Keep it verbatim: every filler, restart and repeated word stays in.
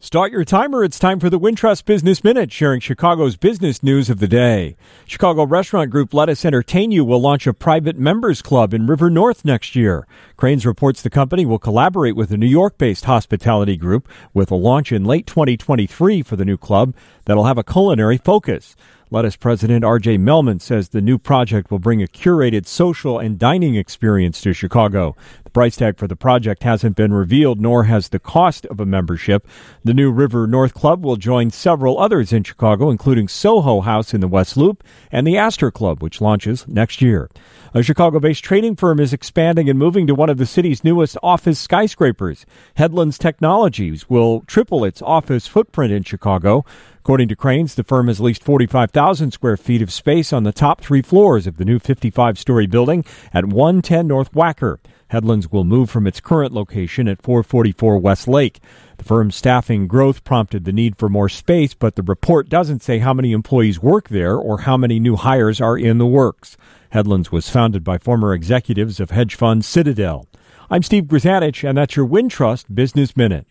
Start your timer. It's time for the Wintrust Business Minute, sharing Chicago's business news of the day. Chicago restaurant group Let Us Entertain You will launch a private members club in River North next year. Crain's reports the company will collaborate with a New York-based hospitality group with a launch in late twenty twenty-three for the new club that'll have a culinary focus. Let Us president R J Melman says the new project will bring a curated social and dining experience to Chicago. The price tag for the project hasn't been revealed, nor has the cost of a membership. The new River North Club will join several others in Chicago, including Soho House in the West Loop and the Astor Club, which launches next year. A Chicago-based trading firm is expanding and moving to one of the city's newest office skyscrapers. Headlands Technologies will triple its office footprint in Chicago. According to Crain's, the firm has leased forty-five thousand square feet of space on the top three floors of the new fifty-five story building at one ten North Wacker. Headlands will move from its current location at four forty-four West Lake. The firm's staffing growth prompted the need for more space, but the report doesn't say how many employees work there or how many new hires are in the works. Headlands was founded by former executives of hedge fund Citadel. I'm Steve Grzanich, and that's your Wintrust Business Minute.